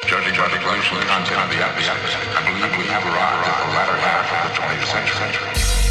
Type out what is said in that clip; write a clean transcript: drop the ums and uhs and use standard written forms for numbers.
Judging by the evolution content of the atmosphere, I believe we have arrived at the latter half of the 20th century.